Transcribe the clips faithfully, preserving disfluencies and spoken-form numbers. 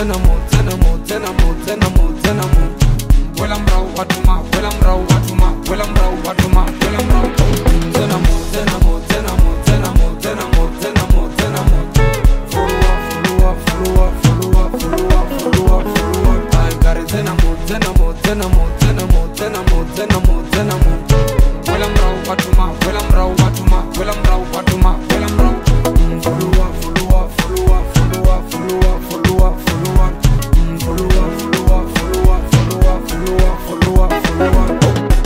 tena mo, tena mo, tena mo, tena mo, tena mo. Wela mrau watuma, wela mrau watuma, wela mrau watuma, wela mrau. Tena mo, tena mo, tena mo, tena mo, tena mo, tena mo, tena mo. Follow up, follow up, follow up, follow up, follow up, follow up. I got it. Tena mo, tena mo, tena mo, tena mo, tena mo, tena mo, tena mo. Wela mrau watuma, wela mrau watuma, wela mrau watuma, wela mrau. Follow up, follow up, follow up, follow up, follow up, follow up, follow up. Follow up, follow up, follow up, follow up, follow up, follow up, follow up.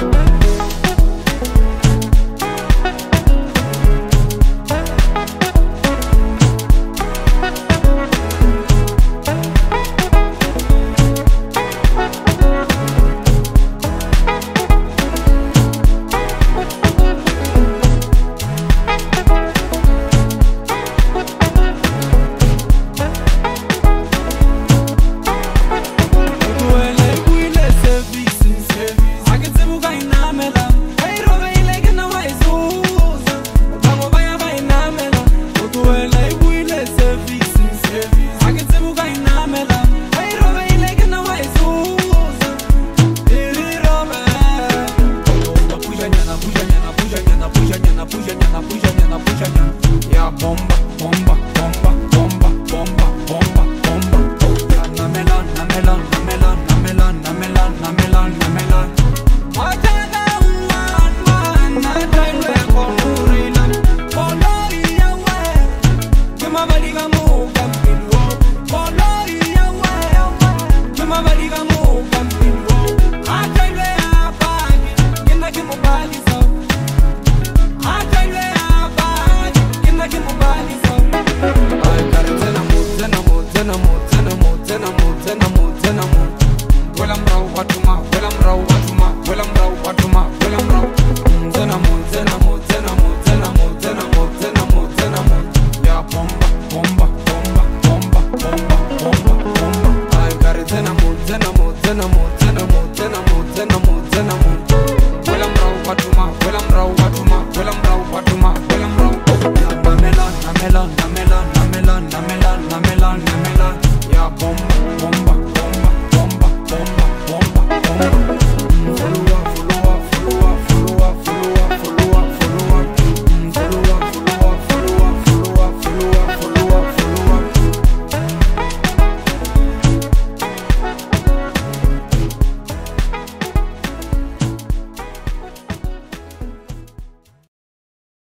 Bomba, bomba, bomba, bomba, bomba, bomba, bomba. Na melon, na melon, na melon, na melon, na melon, na melon, na melon. Wajana man man na tailwe konurina. Kolori yawe, kama baliga mu kampilwo. Kolori yawe, kama baliga mu kampilwo. Atailwe abagi, kina kimubali so. Atailwe abagi, kina kimubali so. I got it. Tena mo, tena mo, tena mo, tena mo, tena mo, tena mo, tena mo. Wela mrau watuma, wela mrau watuma, wela mrau watuma, wela mrau. Tena mo, tena mo, tena mo, tena mo, tena mo, tena mo, tena mo. Ya bomba, bomba, bomba, bomba, bomba, bomba, bomba. I got it. Tena mo, tena mo, tena mo.